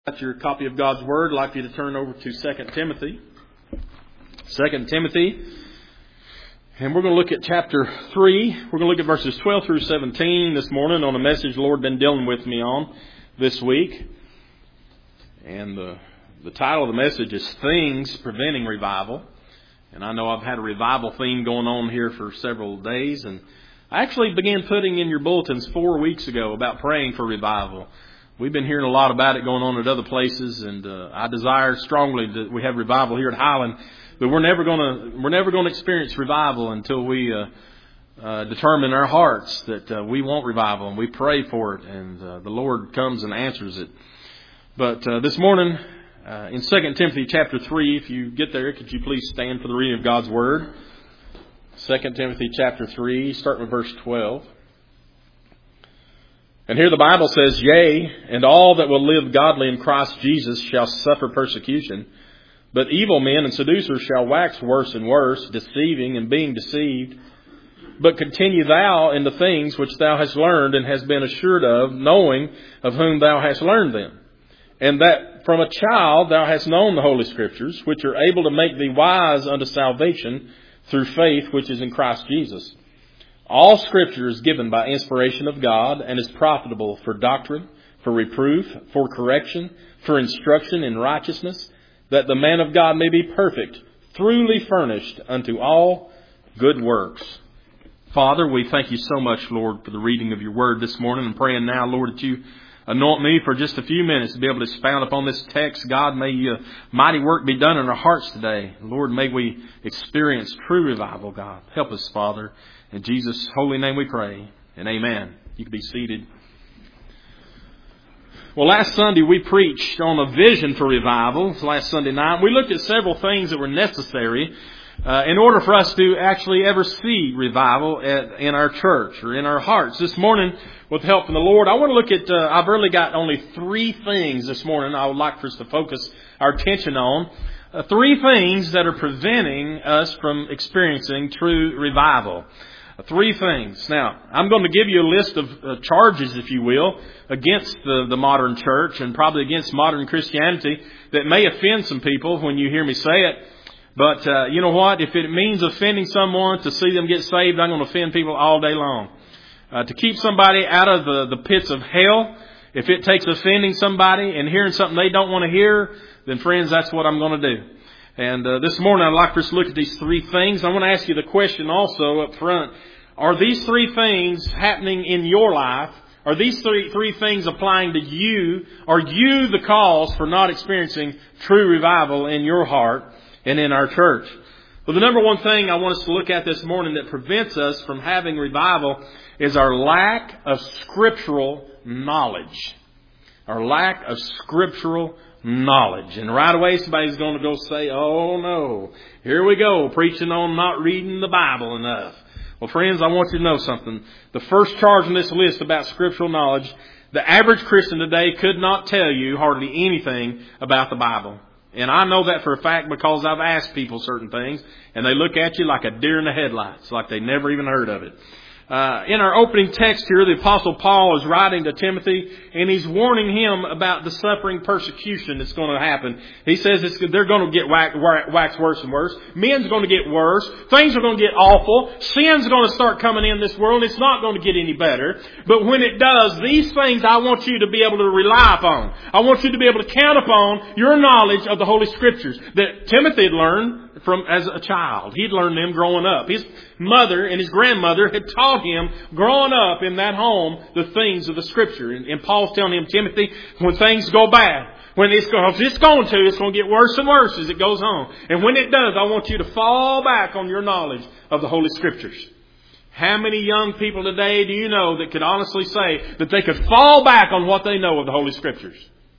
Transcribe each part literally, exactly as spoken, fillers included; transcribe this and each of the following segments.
Got your copy of God's Word, I'd like you to turn over to Second Timothy. Second Timothy. And we're going to look at chapter three. We're going to look at verses twelve through seventeen this morning on a message the Lord has been dealing with me on this week. And the, the title of the message is Things Preventing Revival. And I know I've had a revival theme going on here for several days. And I actually began putting in your bulletins four weeks ago about praying for revival. We've been hearing a lot about it going on at other places, and uh, I desire strongly that we have revival here at Highland. But we're never going to we're never going to experience revival until we uh, uh, determine in our hearts that uh, we want revival, and we pray for it, and uh, the Lord comes and answers it. But uh, this morning, uh, in Second Timothy chapter three, if you get there, could you please stand for the reading of God's Word? Second Timothy chapter three, start with verse twelve. And here the Bible says, Yea, and all that will live godly in Christ Jesus shall suffer persecution. But evil men and seducers shall wax worse and worse, deceiving and being deceived. But continue thou in the things which thou hast learned and hast been assured of, knowing of whom thou hast learned them. And that from a child thou hast known the Holy Scriptures, which are able to make thee wise unto salvation through faith which is in Christ Jesus. All Scripture is given by inspiration of God and is profitable for doctrine, for reproof, for correction, for instruction in righteousness, that the man of God may be perfect, truly furnished unto all good works. Father, we thank you so much, Lord, for the reading of your word this morning. I'm praying now, Lord, that you anoint me for just a few minutes to be able to expound upon this text. God, may your mighty work be done in our hearts today. Lord, may we experience true revival, God. Help us, Father. In Jesus' holy name we pray, and amen. You can be seated. Well, last Sunday we preached on a vision for revival. Last Sunday night we looked at several things that were necessary uh, in order for us to actually ever see revival at, in our church or in our hearts. This morning, with the help from the Lord, I want to look at, uh, I've really got only three things this morning I would like for us to focus our attention on. Uh, three things that are preventing us from experiencing true revival. Three things. Now, I'm going to give you a list of uh, charges, if you will, against the, the modern church and probably against modern Christianity that may offend some people when you hear me say it. But uh, you know what? If it means offending someone to see them get saved, I'm going to offend people all day long. Uh, to keep somebody out of the, the pits of hell, if it takes offending somebody and hearing something they don't want to hear, then friends, that's what I'm going to do. And uh, this morning I'd like for us to look at these three things. I want to ask you the question also up front. Are these three things happening in your life? Are these three, three things applying to you? Are you the cause for not experiencing true revival in your heart and in our church? Well, the number one thing I want us to look at this morning that prevents us from having revival is our lack of scriptural knowledge. Our lack of scriptural knowledge. And right away somebody's going to go say, oh no, here we go, preaching on not reading the Bible enough. Well, friends, I want you to know something. The first charge on this list about scriptural knowledge, the average Christian today could not tell you hardly anything about the Bible. And I know that for a fact because I've asked people certain things, and they look at you like a deer in the headlights, like they never even heard of it. Uh, in our opening text here, the Apostle Paul is writing to Timothy, and he's warning him about the suffering persecution that's going to happen. He says it's, they're going to get wax, wax worse and worse. Men's going to get worse. Things are going to get awful. Sin's going to start coming in this world. It's not going to get any better. But when it does, these things I want you to be able to rely upon. I want you to be able to count upon your knowledge of the Holy Scriptures that Timothy had learned from as a child. He'd learned them growing up. His mother and his grandmother had taught him growing up in that home the things of the Scripture. And, and Paul's telling him, Timothy, when things go bad, when it's going, it's going to, it's going to get worse and worse as it goes on. And when it does, I want you to fall back on your knowledge of the Holy Scriptures. How many young people today do you know that could honestly say that they could fall back on what they know of the Holy Scriptures?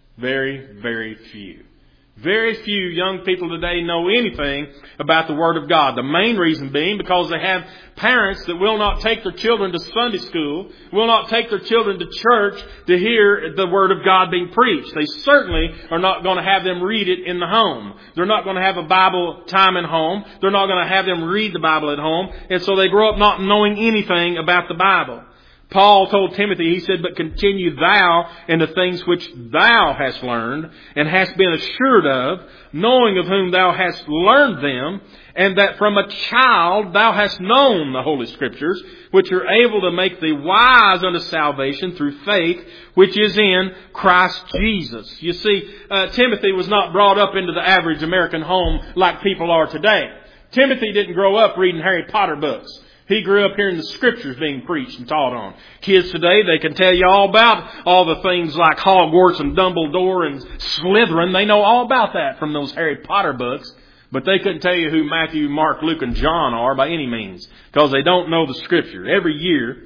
Very, very few. Very few young people today know anything about the Word of God. The main reason being because they have parents that will not take their children to Sunday school, will not take their children to church to hear the Word of God being preached. They certainly are not going to have them read it in the home. They're not going to have a Bible time at home. They're not going to have them read the Bible at home. And so they grow up not knowing anything about the Bible. Paul told Timothy, he said, but continue thou in the things which thou hast learned and hast been assured of, knowing of whom thou hast learned them, and that from a child thou hast known the Holy Scriptures, which are able to make thee wise unto salvation through faith, which is in Christ Jesus. You see, uh, Timothy was not brought up into the average American home like people are today. Timothy didn't grow up reading Harry Potter books. He grew up hearing the Scriptures being preached and taught on. Kids today, they can tell you all about all the things like Hogwarts and Dumbledore and Slytherin. They know all about that from those Harry Potter books. But they couldn't tell you who Matthew, Mark, Luke, and John are by any means, because they don't know the Scripture. Every year,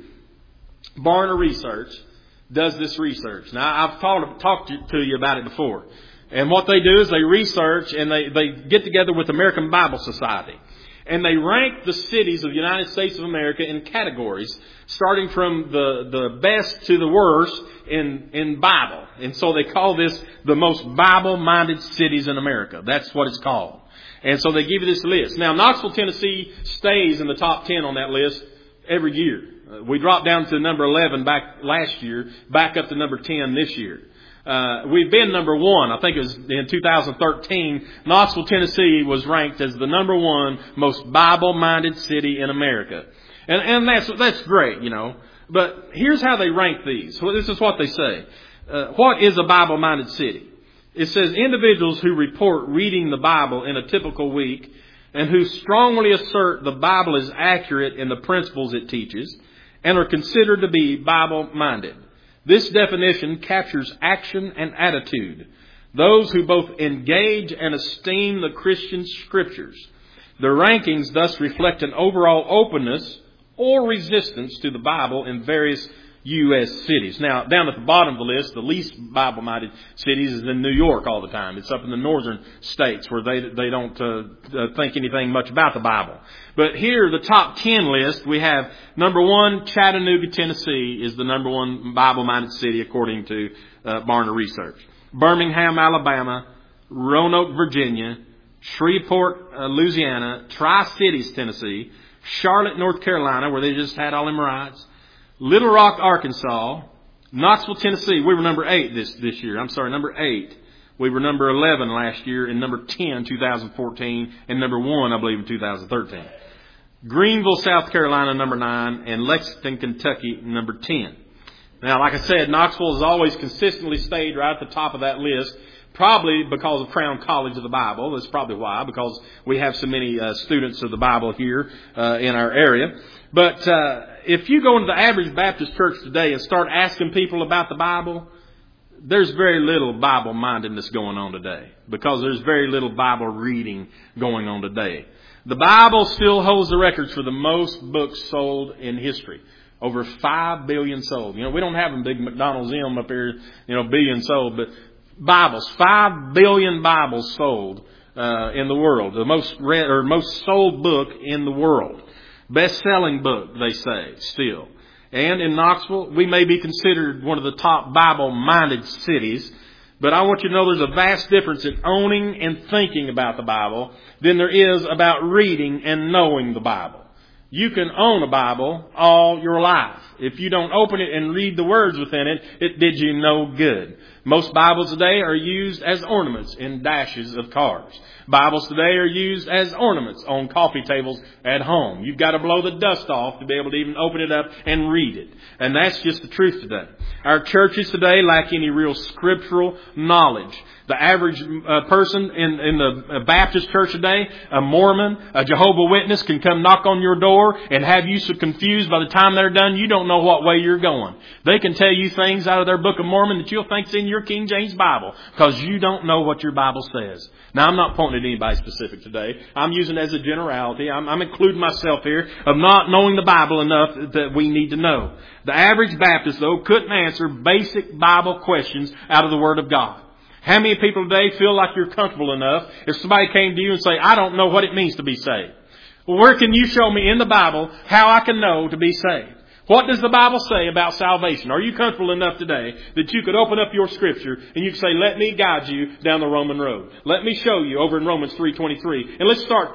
Barna Research does this research. Now, I've talked, talked to you about it before. And what they do is they research and they, they get together with the American Bible Society. And they rank the cities of the United States of America in categories, starting from the, the best to the worst in, in Bible. And so they call this the most Bible-minded cities in America. That's what it's called. And so they give you this list. Now, Knoxville, Tennessee stays in the top ten on that list every year. Uh, we dropped down to number eleven back last year, back up to number ten this year. Uh, we've been number one. I think it was in two thousand thirteen. Knoxville, Tennessee was ranked as the number one most Bible-minded city in America. And, and that's, that's great, you know. But here's how they rank these. Well, this is what they say. Uh, what is a Bible-minded city? It says individuals who report reading the Bible in a typical week and who strongly assert the Bible is accurate in the principles it teaches and are considered to be Bible-minded. This definition captures action and attitude. Those who both engage and esteem the Christian Scriptures. The rankings thus reflect an overall openness or resistance to the Bible in various U S cities. Now, down at the bottom of the list, the least Bible-minded cities is in New York all the time. It's up in the northern states where they they don't uh, uh, think anything much about the Bible. But here, the top ten list, we have number one, Chattanooga, Tennessee is the number one Bible-minded city according to uh, Barna Research. Birmingham, Alabama, Roanoke, Virginia, Shreveport, uh, Louisiana, Tri-Cities, Tennessee, Charlotte, North Carolina, where they just had all them riots, Little Rock, Arkansas, Knoxville, Tennessee. We were number eight this, this year. I'm sorry, number eight. We were number eleven last year and number ten, two thousand fourteen, and number one, I believe, in two thousand thirteen. Greenville, South Carolina, number nine, and Lexington, Kentucky, number ten. Now, like I said, Knoxville has always consistently stayed right at the top of that list, probably because of Crown College of the Bible. That's probably why, because we have so many uh, students of the Bible here uh, in our area. But uh, if you go into the average Baptist church today and start asking people about the Bible, there's very little Bible-mindedness going on today because there's very little Bible reading going on today. The Bible still holds the records for the most books sold in history. Over five billion sold. You know, we don't have a big McDonald's M up here, you know, billion sold, but Bibles, five billion Bibles sold uh, in the world. The most read or most sold book in the world. Best-selling book, they say, still. And in Knoxville, we may be considered one of the top Bible-minded cities. But I want you to know there's a vast difference in owning and thinking about the Bible than there is about reading and knowing the Bible. You can own a Bible all your life. If you don't open it and read the words within it, it did you no good. Most Bibles today are used as ornaments in dashes of cars. Bibles today are used as ornaments on coffee tables at home. You've got to blow the dust off to be able to even open it up and read it. And that's just the truth today. Our churches today lack any real scriptural knowledge. The average uh, person in, in the Baptist church today, a Mormon, a Jehovah's Witness, can come knock on your door and have you so confused by the time they're done, you don't know what way you're going. They can tell you things out of their Book of Mormon that you'll think's in your King James Bible because you don't know what your Bible says. Now, I'm not pointing at anybody specific today. I'm using it as a generality. I'm, I'm including myself here of not knowing the Bible enough that we need to know. The average Baptist, though, couldn't answer basic Bible questions out of the Word of God. How many people today feel like you're comfortable enough if somebody came to you and say, I don't know what it means to be saved? Well, where can you show me in the Bible how I can know to be saved? What does the Bible say about salvation? Are you comfortable enough today that you could open up your Scripture and you could say, let me guide you down the Roman road. Let me show you over in Romans three twenty-three. And let's start there.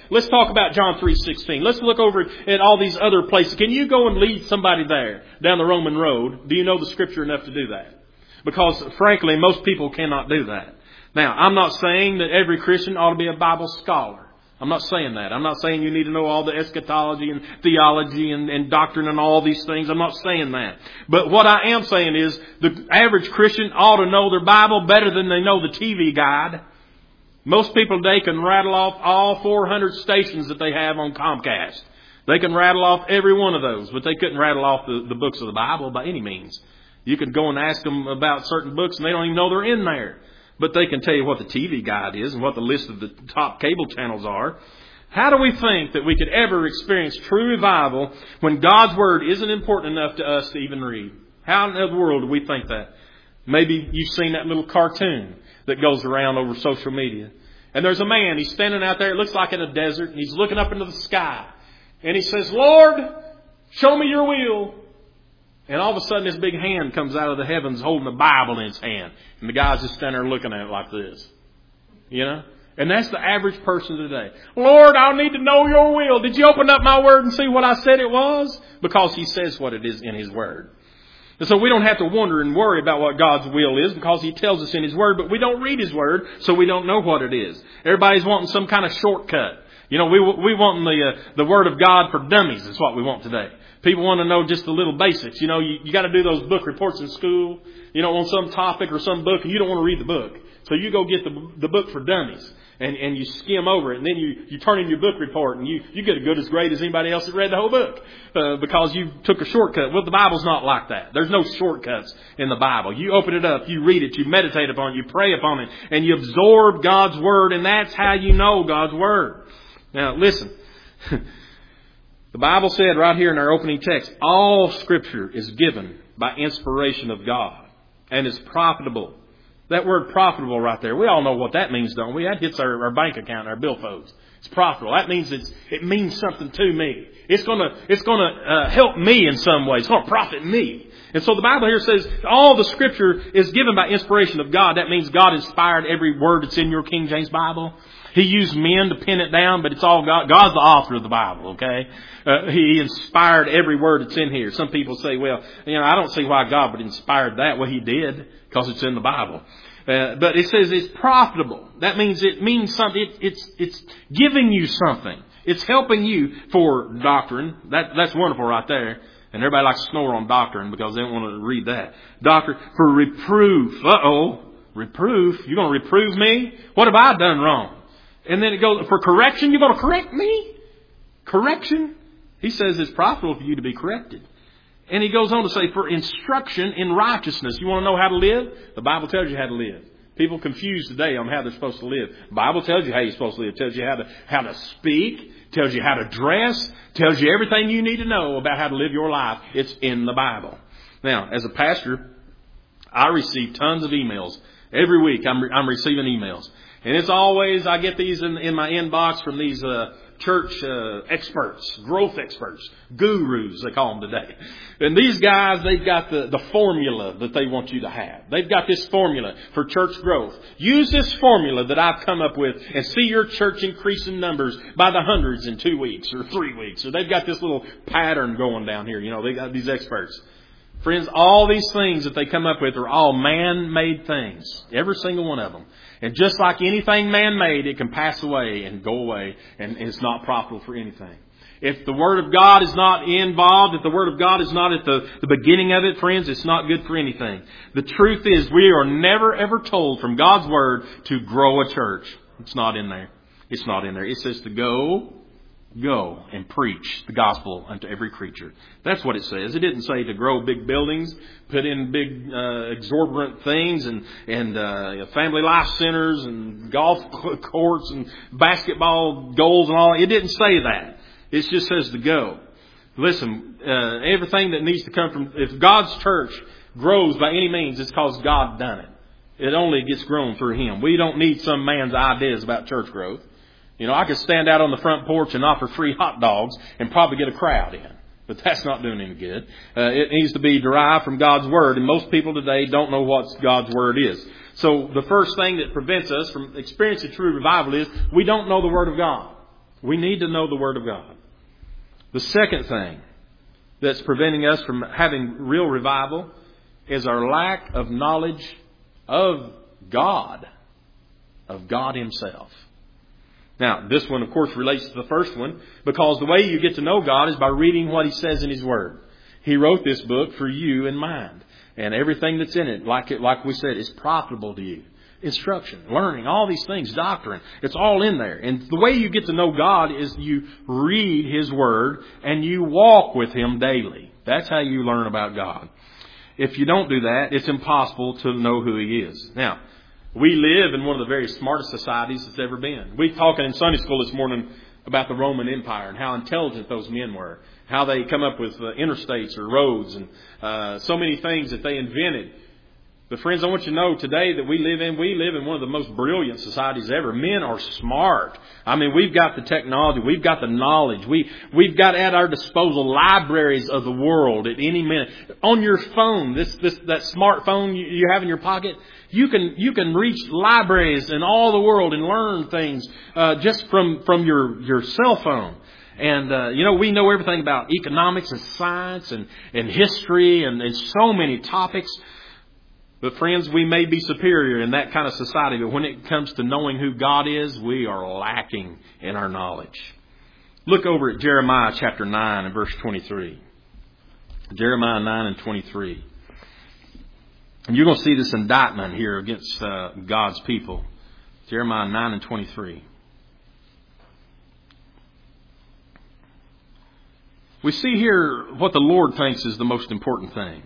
Let's talk about John three sixteen. Let's look over at all these other places. Can you go and lead somebody there down the Roman road? Do you know the Scripture enough to do that? Because, frankly, most people cannot do that. Now, I'm not saying that every Christian ought to be a Bible scholar. I'm not saying that. I'm not saying you need to know all the eschatology and theology and, and doctrine and all these things. I'm not saying that. But what I am saying is the average Christian ought to know their Bible better than they know the T V guide. Most people today can rattle off all four hundred stations that they have on Comcast. They can rattle off every one of those, but they couldn't rattle off the, the books of the Bible by any means. You could go and ask them about certain books and they don't even know they're in there. But they can tell you what the T V guide is and what the list of the top cable channels are. How do we think that we could ever experience true revival when God's Word isn't important enough to us to even read? How in the world do we think that? Maybe you've seen that little cartoon that goes around over social media. And there's a man, he's standing out there, it looks like in a desert, and he's looking up into the sky. And he says, Lord, show me your will. And all of a sudden this big hand comes out of the heavens holding a Bible in his hand. And the guy's just standing there looking at it like this. You know? And that's the average person today. Lord, I need to know your will. Did you open up my Word and see what I said it was? Because He says what it is in His Word. And so we don't have to wonder and worry about what God's will is because He tells us in His Word. But we don't read His Word, so we don't know what it is. Everybody's wanting some kind of shortcut. You know, we we want the uh, the Word of God for dummies is what we want today. People want to know just the little basics. You know, you, you got to do those book reports in school, you know, on some topic or some book, and you don't want to read the book. So you go get the the book for dummies, and, and you skim over it, and then you, you turn in your book report, and you, you get a good as great as anybody else that read the whole book uh, because you took a shortcut. Well, the Bible's not like that. There's no shortcuts in the Bible. You open it up, you read it, you meditate upon it, you pray upon it, and you absorb God's Word, and that's how you know God's Word. Now, listen. The Bible said right here in our opening text, all Scripture is given by inspiration of God and is profitable. That word profitable right there, we all know what that means, don't we? That hits our, our bank account, our billfolds. It's profitable. That means it's, it means something to me. It's going to it's going to uh, help me in some way. It's going to profit me. And so the Bible here says all the Scripture is given by inspiration of God. That means God inspired every word that's in your King James Bible. He used men to pin it down, but it's all God. God's the author of the Bible, okay? Uh, he inspired every word that's in here. Some people say, well, you know, I don't see why God would inspire that. Well, He did, because it's in the Bible. Uh, but it says it's profitable. That means it means something. It, it's it's giving you something. It's helping you for doctrine. That That's wonderful right there. And everybody likes to snore on doctrine because they don't want to read that. Doctrine for reproof. Uh-oh. Reproof? You're going to reprove me? What have I done wrong? And then it goes, for correction, you're going to correct me? Correction? He says it's profitable for you to be corrected. And he goes on to say, for instruction in righteousness. You want to know how to live? The Bible tells you how to live. People confused today on how they're supposed to live. The Bible tells you how you're supposed to live. It tells you how to, how to speak. Tells you how to dress. Tells you everything you need to know about how to live your life. It's in the Bible. Now, as a pastor, I receive tons of emails. Every week I'm, I'm receiving emails. And it's always, I get these in, in my inbox from these uh, church uh, experts, growth experts, gurus, they call them today. And these guys, they've got the, the formula that they want you to have. They've got this formula for church growth. Use this formula that I've come up with and see your church increase in numbers by the hundreds in two weeks or three weeks. Or they've got this little pattern going down here. You know, they got these experts. Friends, all these things that they come up with are all man-made things. Every single one of them. And just like anything man-made, it can pass away and go away, and it's not profitable for anything. If the Word of God is not involved, if the Word of God is not at the, the beginning of it, friends, it's not good for anything. The truth is, we are never ever told from God's Word to grow a church. It's not in there. It's not in there. It says to go... Go and preach the gospel unto every creature. That's what it says. It didn't say to grow big buildings, put in big uh, exorbitant things and, and uh, family life centers and golf courts and basketball goals and all. It didn't say that. It just says to go. Listen, uh, everything that needs to come from, if God's church grows by any means, it's because God done it. It only gets grown through Him. We don't need some man's ideas about church growth. You know, I could stand out on the front porch and offer free hot dogs and probably get a crowd in. But that's not doing any good. Uh, it needs to be derived from God's Word. And most people today don't know what God's Word is. So the first thing that prevents us from experiencing true revival is we don't know the Word of God. We need to know the Word of God. The second thing that's preventing us from having real revival is our lack of knowledge of God, of God Himself. Now, this one, of course, relates to the first one, because the way you get to know God is by reading what He says in His Word. He wrote this book for you in mind. And everything that's in it, like it, like we said, is profitable to you. Instruction, learning, all these things, doctrine. It's all in there. And the way you get to know God is you read His Word and you walk with Him daily. That's how you learn about God. If you don't do that, it's impossible to know who He is. Now, we live in one of the very smartest societies that's ever been. We were talking in Sunday school this morning about the Roman Empire and how intelligent those men were. How they come up with uh, interstates or roads and uh, so many things that they invented. But friends, I want you to know today that we live in, we live in one of the most brilliant societies ever. Men are smart. I mean, we've got the technology. We've got the knowledge. We, we've got at our disposal libraries of the world at any minute. On your phone, this, this, that smartphone you, you have in your pocket, you can, you can reach libraries in all the world and learn things, uh, just from, from your, your cell phone. And, uh, you know, we know everything about economics and science and, and history and, and so many topics. But friends, we may be superior in that kind of society, but when it comes to knowing who God is, we are lacking in our knowledge. Look over at Jeremiah chapter nine and verse twenty-three. Jeremiah nine and twenty-three. And you're going to see this indictment here against uh, God's people. Jeremiah nine and twenty-three. We see here what the Lord thinks is the most important thing.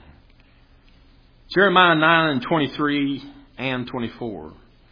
Jeremiah nine and twenty-three and twenty-four.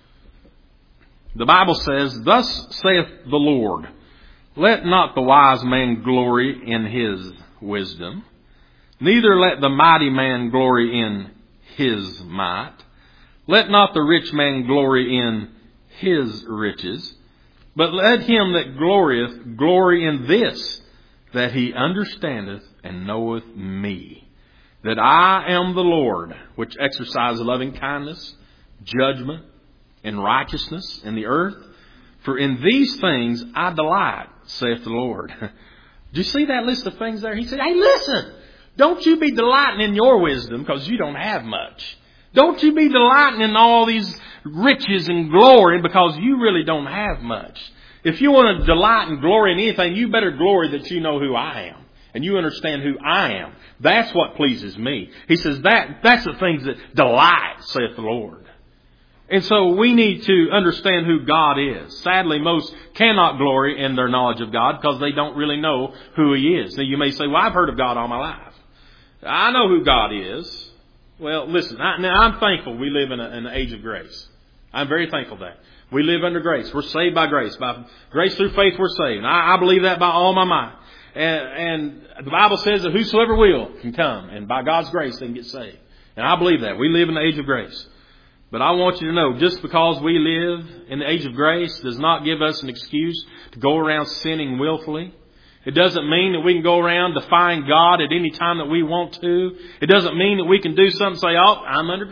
The Bible says, "Thus saith the Lord, let not the wise man glory in his wisdom, neither let the mighty man glory in his might. Let not the rich man glory in his riches, but let him that glorieth glory in this, that he understandeth and knoweth me, that I am the Lord, which exercise loving kindness, judgment, and righteousness in the earth. For in these things I delight, saith the Lord." Do you see that list of things there? He said, hey, listen, don't you be delighting in your wisdom, because you don't have much. Don't you be delighting in all these riches and glory, because you really don't have much. If you want to delight and glory in anything, you better glory that you know who I am. And you understand who I am. That's what pleases me. He says that that's the things that delight, saith the Lord. And so we need to understand who God is. Sadly, most cannot glory in their knowledge of God because they don't really know who He is. Now you may say, well, I've heard of God all my life. I know who God is. Well, listen, I, now I'm thankful we live in, a, in an age of grace. I'm very thankful that. We live under grace. We're saved by grace. By grace through faith we're saved. And I, I believe that by all my mind. And, and the Bible says that whosoever will can come. And by God's grace they can get saved. And I believe that. We live in the age of grace. But I want you to know, just because we live in the age of grace does not give us an excuse to go around sinning willfully. It doesn't mean that we can go around defying God at any time that we want to. It doesn't mean that we can do something and say, oh, I'm under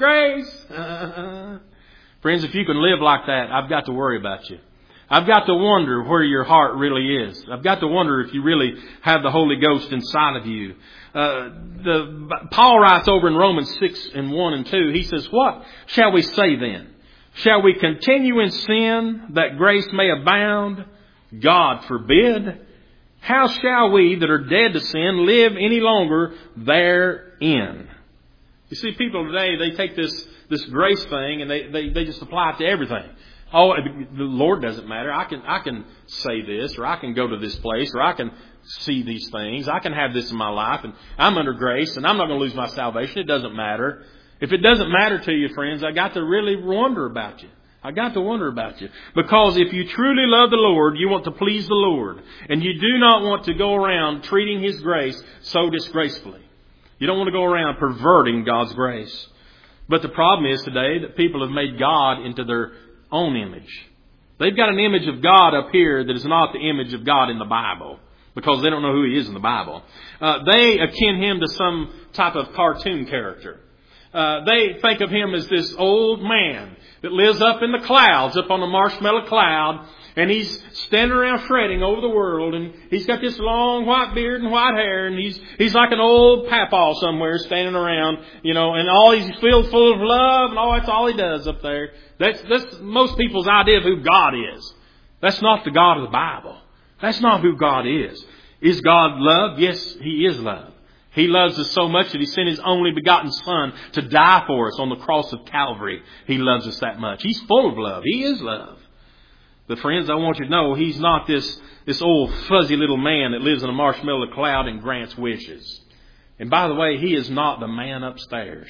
grace. Friends, if you can live like that, I've got to worry about you. I've got to wonder where your heart really is. I've got to wonder if you really have the Holy Ghost inside of you. Uh, the, Paul writes over in Romans six and one and two, he says, what shall we say then? Shall we continue in sin that grace may abound? God forbid. How shall we that are dead to sin live any longer therein? You see, people today, they take this, this grace thing and they, they, they just apply it to everything. Oh, the Lord doesn't matter. I can, I can say this, or I can go to this place, or I can see these things. I can have this in my life, and I'm under grace, and I'm not going to lose my salvation. It doesn't matter. If it doesn't matter to you, friends, I got to really wonder about you. I got to wonder about you. Because if you truly love the Lord, you want to please the Lord. And you do not want to go around treating His grace so disgracefully. You don't want to go around perverting God's grace. But the problem is today that people have made God into their own image. They've got an image of God up here that is not the image of God in the Bible. Because they don't know who He is in the Bible. Uh, they akin Him to some type of cartoon character. Uh, they think of Him as this old man that lives up in the clouds, up on a marshmallow cloud, And he's standing around fretting over the world, and he's got this long white beard and white hair, and he's he's like an old papaw somewhere standing around, you know, and all he's filled full of love, and all that's all he does up there. That's that's most people's idea of who God is. That's not the God of the Bible. That's not who God is. Is God love? Yes, He is love. He loves us so much that He sent His only begotten Son to die for us on the cross of Calvary. He loves us that much. He's full of love. He is love. But friends, I want you to know He's not this, this old fuzzy little man that lives in a marshmallow cloud and grants wishes. And by the way, He is not the man upstairs.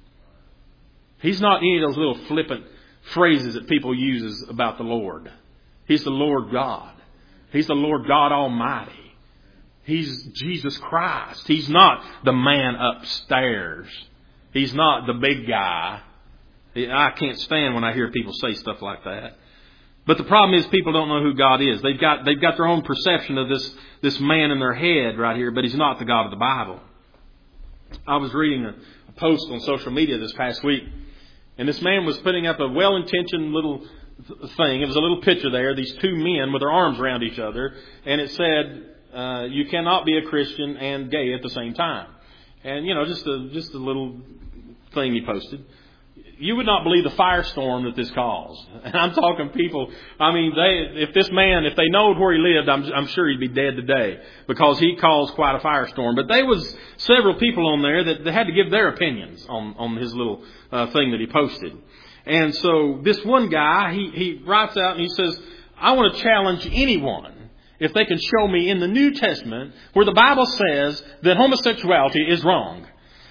He's not any of those little flippant phrases that people use about the Lord. He's the Lord God. He's the Lord God Almighty. He's Jesus Christ. He's not the man upstairs. He's not the big guy. I can't stand when I hear people say stuff like that. But the problem is people don't know who God is. They've got they've got their own perception of this, this man in their head right here, but He's not the God of the Bible. I was reading a, a post on social media this past week, and this man was putting up a well-intentioned little thing. It was a little picture there, these two men with their arms around each other, and it said, Uh, you cannot be a Christian and gay at the same time. And, you know, just a, just a little thing he posted. You would not believe the firestorm that this caused. And I'm talking people, I mean, they, if this man, if they knowed where he lived, I'm, I'm sure he'd be dead today because he caused quite a firestorm. But there was several people on there that, that had to give their opinions on, on his little uh, thing that he posted. And so this one guy, he, he writes out and he says, I want to challenge anyone if they can show me in the New Testament where the Bible says that homosexuality is wrong.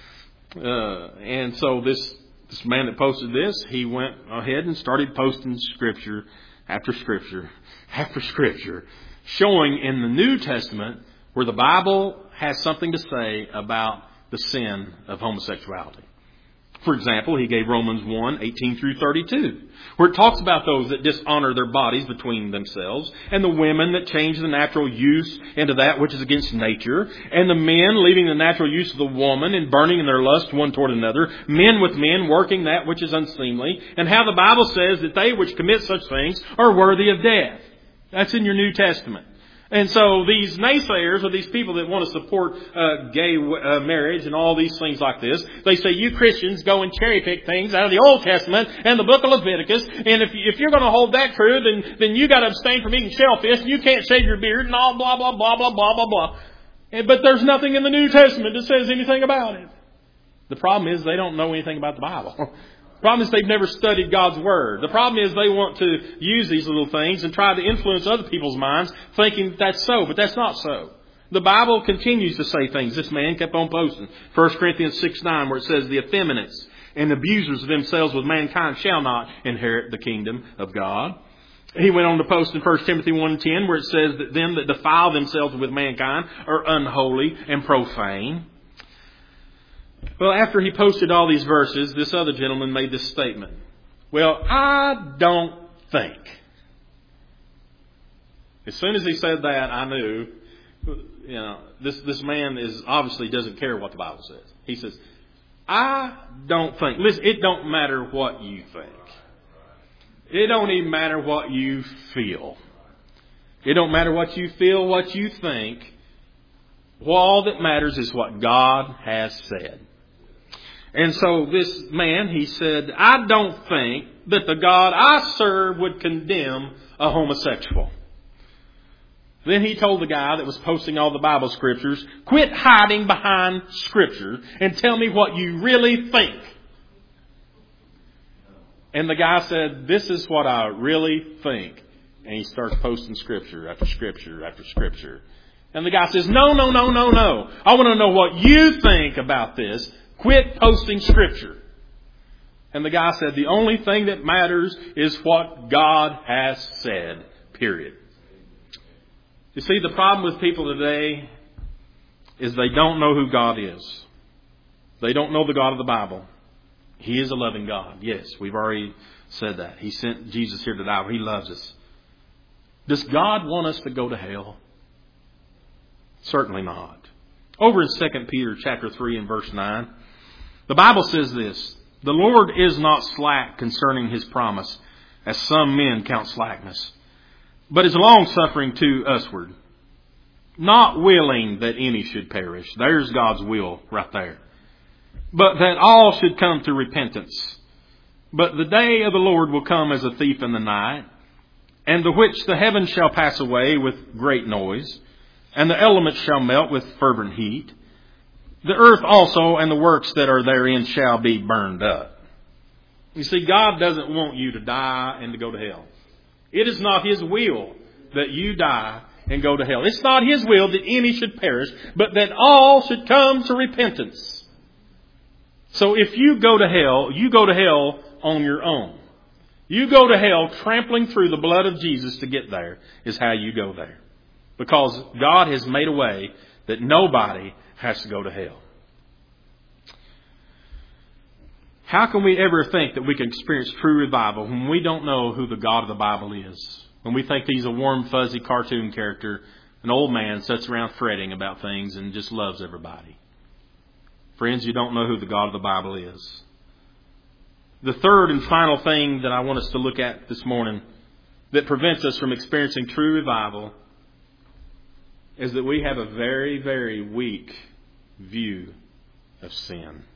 Uh, and so this, this man that posted this, he went ahead and started posting scripture after scripture after scripture, showing in the New Testament where the Bible has something to say about the sin of homosexuality. For example, he gave Romans one, eighteen through thirty-two, where it talks about those that dishonor their bodies between themselves, and the women that change the natural use into that which is against nature, and the men leaving the natural use of the woman and burning in their lust one toward another, men with men working that which is unseemly, and how the Bible says that they which commit such things are worthy of death. That's in your New Testament. And so these naysayers, or these people that want to support uh, gay uh, marriage and all these things like this, they say you Christians go and cherry pick things out of the Old Testament and the book of Leviticus, and if, if you're going to hold that true, then, then you got to abstain from eating shellfish, and you can't shave your beard, and all blah, blah, blah, blah, blah, blah, blah. And, but there's nothing in the New Testament that says anything about it. The problem is they don't know anything about the Bible. The problem is they've never studied God's Word. The problem is they want to use these little things and try to influence other people's minds thinking that's so, but that's not so. The Bible continues to say things. This man kept on posting. First Corinthians six nine, where it says, the effeminates and abusers of themselves with mankind shall not inherit the kingdom of God. He went on to post in First Timothy one and ten, where it says that them that defile themselves with mankind are unholy and profane. Well, after he posted all these verses, this other gentleman made this statement. Well, I don't think. As soon as he said that, I knew, you know, this, this man is obviously doesn't care what the Bible says. He says, I don't think. Listen, it don't matter what you think. It don't even matter what you feel. It don't matter what you feel, what you think. All that matters is what God has said. And so this man, he said, I don't think that the God I serve would condemn a homosexual. Then he told the guy that was posting all the Bible scriptures, quit hiding behind Scripture and tell me what you really think. And the guy said, this is what I really think. And he starts posting Scripture after Scripture after Scripture. And the guy says, no, no, no, no, no. I want to know what you think about this. Quit posting Scripture. And the guy said, the only thing that matters is what God has said, period. You see, the problem with people today is they don't know who God is. They don't know the God of the Bible. He is a loving God. Yes, we've already said that. He sent Jesus here to die. He loves us. Does God want us to go to hell? Certainly not. Over in Second Peter chapter three and verse nine, the Bible says this, the Lord is not slack concerning His promise, as some men count slackness, but is long-suffering to usward, not willing that any should perish. There's God's will right there. But that all should come to repentance. But the day of the Lord will come as a thief in the night, and the which the heavens shall pass away with great noise, and the elements shall melt with fervent heat. The earth also and the works that are therein shall be burned up. You see, God doesn't want you to die and to go to hell. It is not His will that you die and go to hell. It's not His will that any should perish, but that all should come to repentance. So if you go to hell, you go to hell on your own. You go to hell trampling through the blood of Jesus to get there is how you go there. Because God has made a way that nobody has to go to hell. How can we ever think that we can experience true revival when we don't know who the God of the Bible is? When we think He's a warm, fuzzy cartoon character, an old man sits around fretting about things and just loves everybody. Friends, you don't know who the God of the Bible is. The third and final thing that I want us to look at this morning that prevents us from experiencing true revival is that we have a very, very weak view of sin.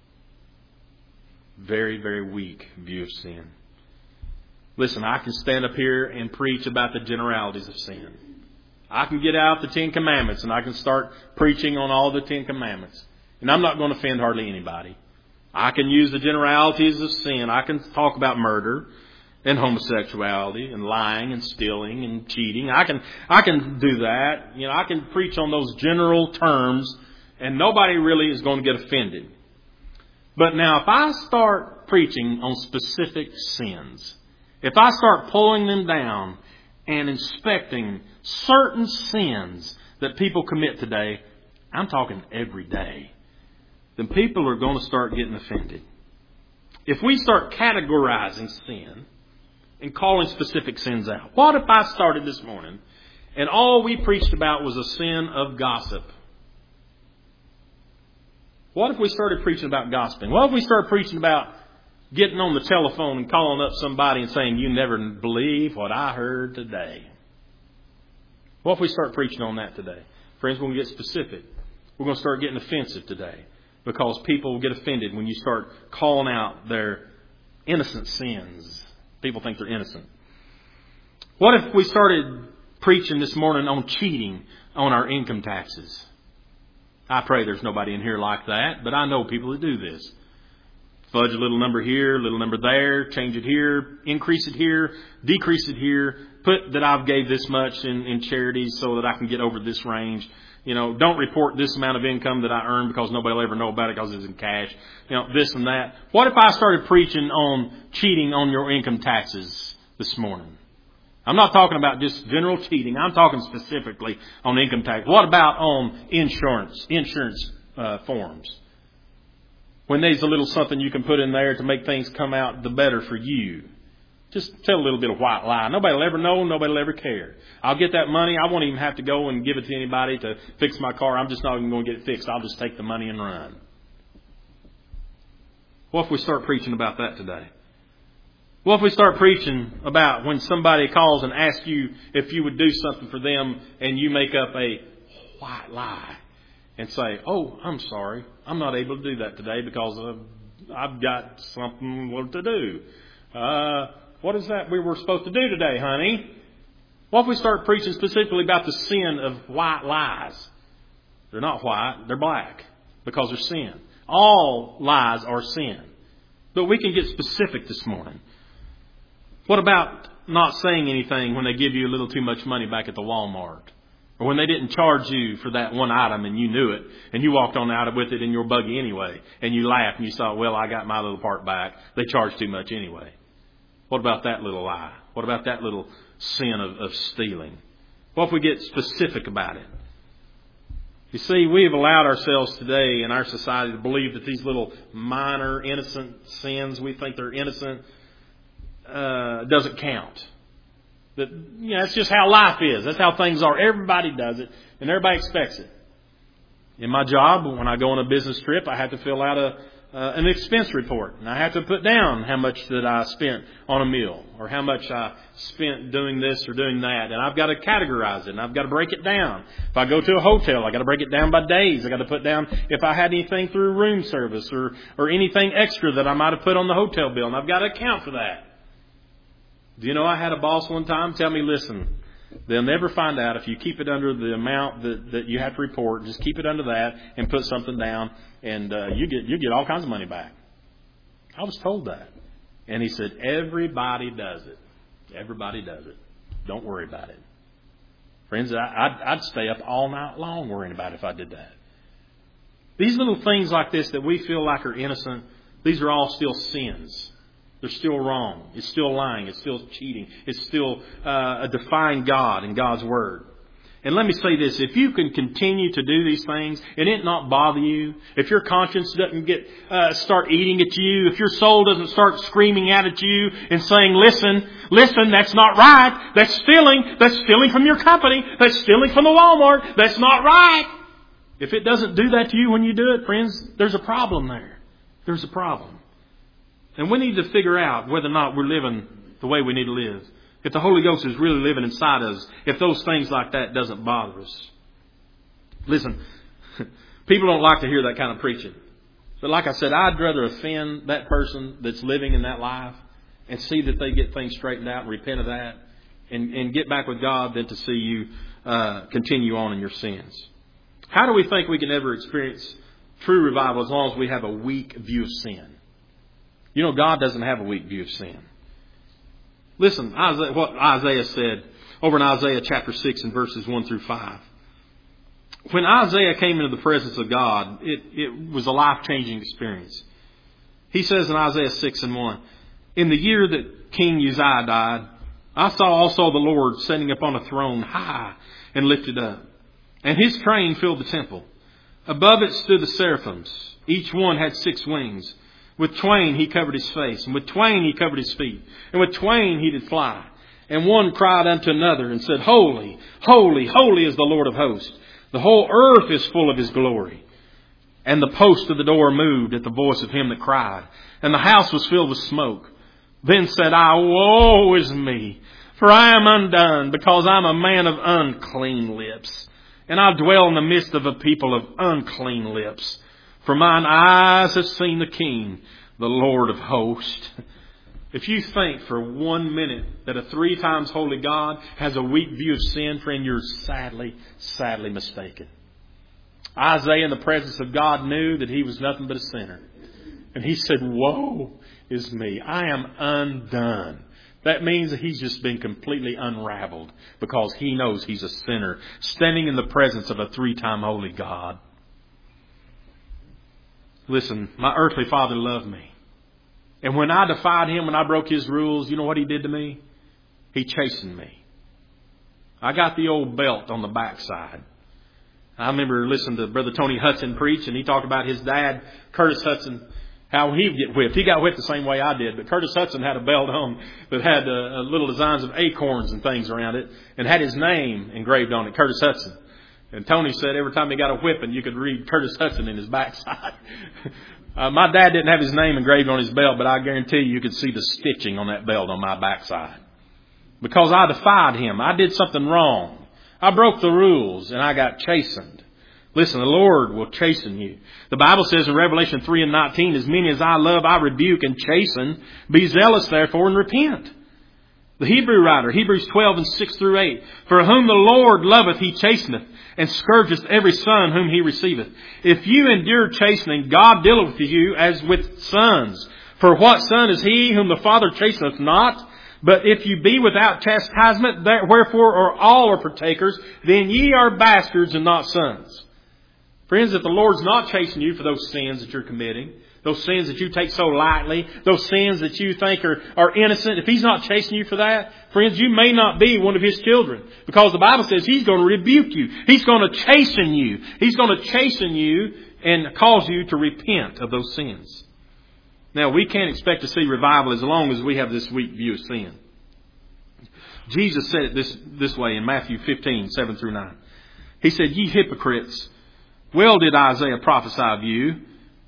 Very, very weak view of sin. Listen, I can stand up here and preach about the generalities of sin. I can get out the Ten Commandments and I can start preaching on all the Ten Commandments. And I'm not going to offend hardly anybody. I can use the generalities of sin. I can talk about murder and homosexuality and lying and stealing and cheating. I can I can do that. You know, I can preach on those general terms and nobody really is going to get offended. But now if I start preaching on specific sins, if I start pulling them down and inspecting certain sins that people commit today, I'm talking every day, then people are going to start getting offended. If we start categorizing sin and calling specific sins out, what if I started this morning and all we preached about was a sin of gossip? What if we started preaching about gossiping? What if we started preaching about getting on the telephone and calling up somebody and saying, "You never believe what I heard today"? What if we start preaching on that today? Friends, we're going to get specific. We're going to start getting offensive today because people will get offended when you start calling out their innocent sins. People think they're innocent. What if we started preaching this morning on cheating on our income taxes? I pray there's nobody in here like that, but I know people that do this. Fudge a little number here, a little number there, change it here, increase it here, decrease it here, put that I've gave this much in, in charities so that I can get over this range. You know, don't report this amount of income that I earn because nobody will ever know about it because it's in cash. You know, this and that. What if I started preaching on cheating on your income taxes this morning? I'm not talking about just general cheating. I'm talking specifically on income tax. What about on insurance, insurance uh, forms? When there's a little something you can put in there to make things come out the better for you. Just tell a little bit of white lie. Nobody will ever know. Nobody will ever care. I'll get that money. I won't even have to go and give it to anybody to fix my car. I'm just not even going to get it fixed. I'll just take the money and run. What if we start preaching about that today? What if we start preaching about when somebody calls and asks you if you would do something for them and you make up a white lie and say, "Oh, I'm sorry. I'm not able to do that today because uh, I've got something to do. Uh, what is that we were supposed to do today, honey?" What if we start preaching specifically about the sin of white lies? They're not white. They're black because they're sin. All lies are sin. But we can get specific this morning. What about not saying anything when they give you a little too much money back at the Walmart? Or when they didn't charge you for that one item and you knew it and you walked on out with it in your buggy anyway and you laughed and you thought, "Well, I got my little part back. They charged too much anyway." What about that little lie? What about that little sin of, of stealing? What if we get specific about it? You see, we have allowed ourselves today in our society to believe that these little minor innocent sins, we think they're innocent, Uh, doesn't count. That, you know, that's just how life is. That's how things are. Everybody does it, and everybody expects it. In my job, when I go on a business trip, I have to fill out a, uh, an expense report. And I have to put down how much that I spent on a meal or how much I spent doing this or doing that. And I've got to categorize it and I've got to break it down. If I go to a hotel, I've got to break it down by days. I've got to put down if I had anything through room service or, or anything extra that I might have put on the hotel bill. And I've got to account for that. Do you know I had a boss one time tell me, listen, they'll never find out if you keep it under the amount that, that you have to report. Just keep it under that and put something down, and uh, you get you get all kinds of money back. I was told that. And he said, everybody does it. Everybody does it. Don't worry about it. Friends, I, I'd, I'd stay up all night long worrying about it if I did that. These little things like this that we feel like are innocent, these are all still sins. They're still wrong. It's still lying. It's still cheating. It's still uh, defying God and God's Word. And let me say this. If you can continue to do these things and it not bother you, if your conscience doesn't get uh, start eating at you, if your soul doesn't start screaming out at you and saying, listen, listen, that's not right. That's stealing. That's stealing from your company. That's stealing from the Walmart. That's not right. If it doesn't do that to you when you do it, friends, there's a problem there. There's a problem. And we need to figure out whether or not we're living the way we need to live. If the Holy Ghost is really living inside us, if those things like that doesn't bother us. Listen, people don't like to hear that kind of preaching. But like I said, I'd rather offend that person that's living in that life and see that they get things straightened out and repent of that and, and get back with God than to see you uh, continue on in your sins. How do we think we can ever experience true revival as long as we have a weak view of sin? You know, God doesn't have a weak view of sin. Listen, Isaiah, what Isaiah said over in Isaiah chapter six and verses one through five. When Isaiah came into the presence of God, it, it was a life-changing experience. He says in Isaiah six and one, in the year that King Uzziah died, I saw also the Lord sitting upon a throne high and lifted up, and his train filled the temple. Above it stood the seraphims. Each one had six wings. With twain he covered his face, and with twain he covered his feet, and with twain he did fly. And one cried unto another and said, Holy, holy, holy is the Lord of hosts. The whole earth is full of his glory. And the post of the door moved at the voice of him that cried, and the house was filled with smoke. Then said I, Woe is me, for I am undone, because I am a man of unclean lips, and I dwell in the midst of a people of unclean lips. For mine eyes have seen the King, the Lord of hosts. If you think for one minute that a three times holy God has a weak view of sin, friend, you're sadly, sadly mistaken. Isaiah in the presence of God knew that he was nothing but a sinner. And he said, Woe is me. I am undone. That means that he's just been completely unraveled because he knows he's a sinner standing in the presence of a three-time holy God. Listen, my earthly father loved me. And when I defied him, when I broke his rules, you know what he did to me? He chastened me. I got the old belt on the backside. I remember listening to Brother Tony Hudson preach, and he talked about his dad, Curtis Hudson, how he'd get whipped. He got whipped the same way I did, but Curtis Hudson had a belt on that had uh, little designs of acorns and things around it and had his name engraved on it, Curtis Hudson. And Tony said every time he got a whipping, you could read Curtis Hudson in his backside. uh, my dad didn't have his name engraved on his belt, but I guarantee you, you could see the stitching on that belt on my backside. Because I defied him. I did something wrong. I broke the rules and I got chastened. Listen, the Lord will chasten you. The Bible says in Revelation three and nineteen, as many as I love, I rebuke and chasten. Be zealous, therefore, and repent. The Hebrew writer, Hebrews twelve and six through eight, for whom the Lord loveth, he chasteneth, and scourgeth every son whom he receiveth. If you endure chastening, God dealeth with you as with sons. For what son is he whom the Father chasteneth not? But if you be without chastisement, wherefore are all are partakers, then ye are bastards and not sons. Friends, if the Lord's not chastening you for those sins that you're committing, those sins that you take so lightly, those sins that you think are, are innocent, if He's not chastening you for that, friends, you may not be one of His children. Because the Bible says He's going to rebuke you. He's going to chasten you. He's going to chasten you and cause you to repent of those sins. Now, we can't expect to see revival as long as we have this weak view of sin. Jesus said it this, this way in Matthew fifteen, seven through nine. He said, Ye hypocrites, well did Isaiah prophesy of you,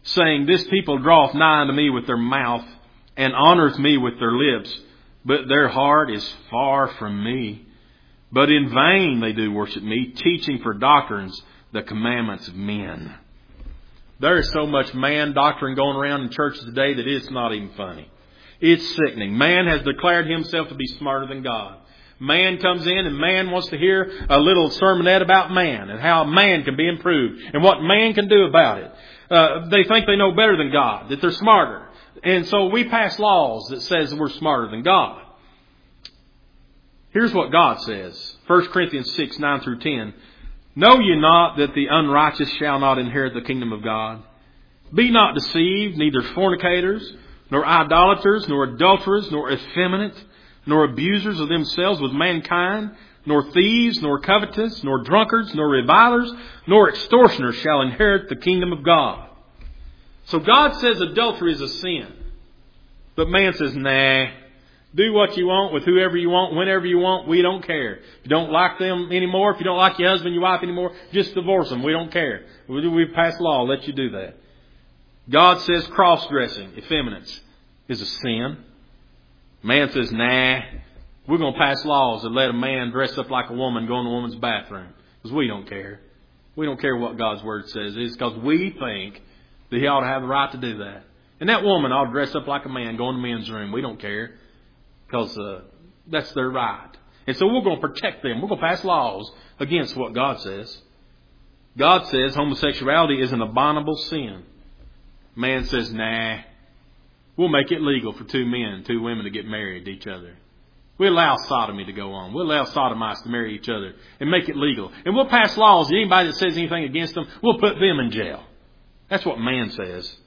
saying, This people draweth nigh unto me with their mouth, and honoureth me with their lips, but their heart is far from me. But in vain they do worship me, teaching for doctrines the commandments of men. There is so much man doctrine going around in churches today that it's not even funny. It's sickening. Man has declared himself to be smarter than God. Man comes in and man wants to hear a little sermonette about man and how man can be improved and what man can do about it. Uh, they think they know better than God, that they're smarter. And so we pass laws that says we're smarter than God. Here's what God says. First Corinthians six, nine through ten. Know ye not that the unrighteous shall not inherit the kingdom of God? Be not deceived, neither fornicators, nor idolaters, nor adulterers, nor effeminate, nor abusers of themselves with mankind, nor thieves, nor covetous, nor drunkards, nor revilers, nor extortioners shall inherit the kingdom of God. So God says adultery is a sin. But man says, nah, do what you want with whoever you want, whenever you want. We don't care. If you don't like them anymore, if you don't like your husband, your wife anymore, just divorce them. We don't care. We, we pass law, let you do that. God says cross-dressing, effeminates, is a sin. Man says, nah, we're going to pass laws that let a man dress up like a woman go in a woman's bathroom. Because we don't care. We don't care what God's Word says. It's because we think that he ought to have the right to do that. And that woman ought to dress up like a man, go in the men's room. We don't care. Because uh, that's their right. And so we're going to protect them. We're going to pass laws against what God says. God says homosexuality is an abominable sin. Man says, nah, we'll make it legal for two men, two women to get married to each other. We allow sodomy to go on. We'll allow sodomites to marry each other and make it legal. And we'll pass laws. Anybody that says anything against them, we'll put them in jail. That's what man says.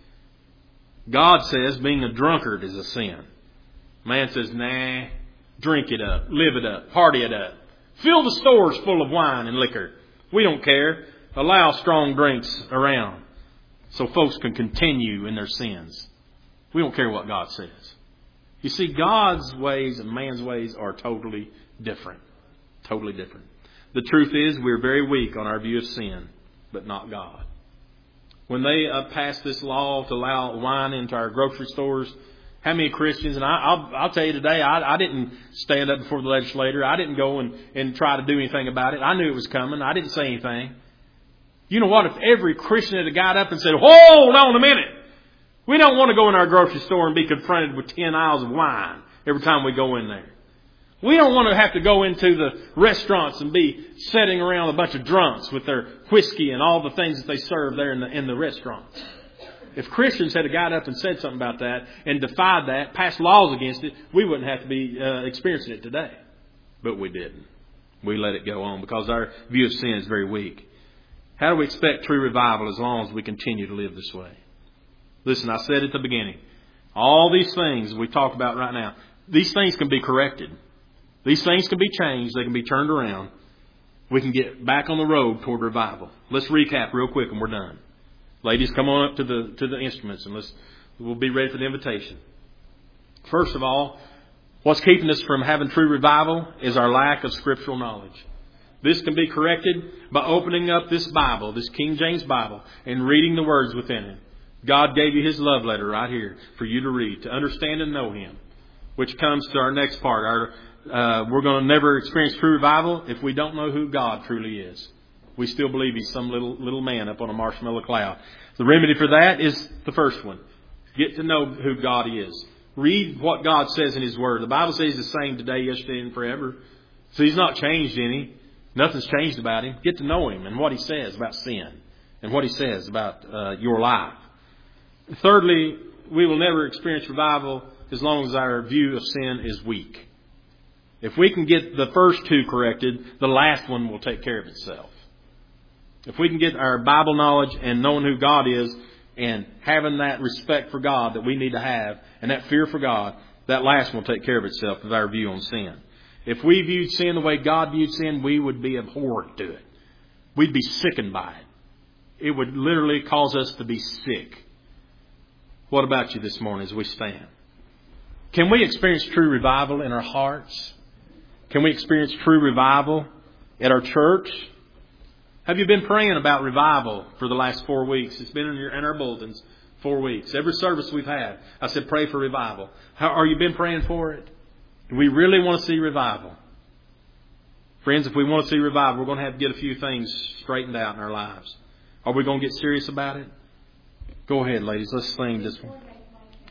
God says being a drunkard is a sin. Man says, nah, drink it up, live it up, party it up. Fill the stores full of wine and liquor. We don't care. Allow strong drinks around so folks can continue in their sins. We don't care what God says. You see, God's ways and man's ways are totally different. Totally different. The truth is we're very weak on our view of sin, but not God. When they uh, passed this law to allow wine into our grocery stores, how many Christians, and I, I'll, I'll tell you today, I, I didn't stand up before the legislator. I didn't go and, and try to do anything about it. I knew it was coming. I didn't say anything. You know what? If every Christian had got up and said, hold on a minute. We don't want to go in our grocery store and be confronted with ten aisles of wine every time we go in there. We don't want to have to go into the restaurants and be sitting around a bunch of drunks with their whiskey and all the things that they serve there in the, in the restaurants. If Christians had got up and said something about that and defied that, passed laws against it, we wouldn't have to be uh, experiencing it today. But we didn't. We let it go on because our view of sin is very weak. How do we expect true revival as long as we continue to live this way? Listen, I said at the beginning, all these things we talk about right now, these things can be corrected. These things can be changed. They can be turned around. We can get back on the road toward revival. Let's recap real quick and we're done. Ladies, come on up to the to the instruments and let's we'll be ready for the invitation. First of all, what's keeping us from having true revival is our lack of scriptural knowledge. This can be corrected by opening up this Bible, this King James Bible, and reading the words within it. God gave you His love letter right here for you to read, to understand and know Him. Which comes to our next part. Our, uh, we're going to never experience true revival if we don't know who God truly is. We still believe He's some little little man up on a marshmallow cloud. The remedy for that is the first one. Get to know who God is. Read what God says in His Word. The Bible says He's the same today, yesterday, and forever. So He's not changed any. Nothing's changed about Him. Get to know Him and what He says about sin and what He says about uh, your life. Thirdly, we will never experience revival as long as our view of sin is weak. If we can get the first two corrected, the last one will take care of itself. If we can get our Bible knowledge and knowing who God is and having that respect for God that we need to have and that fear for God, that last one will take care of itself with our view on sin. If we viewed sin the way God viewed sin, we would be abhorrent to it. We'd be sickened by it. It would literally cause us to be sick. What about you this morning as we stand? Can we experience true revival in our hearts? Can we experience true revival at our church? Have you been praying about revival for the last four weeks? It's been in, your, in our bulletins. Four weeks. Every service we've had, I said, pray for revival. How are you been praying for it? Do we really want to see revival? Friends, if we want to see revival, we're going to have to get a few things straightened out in our lives. Are we going to get serious about it? Go ahead, ladies. Let's sing this one.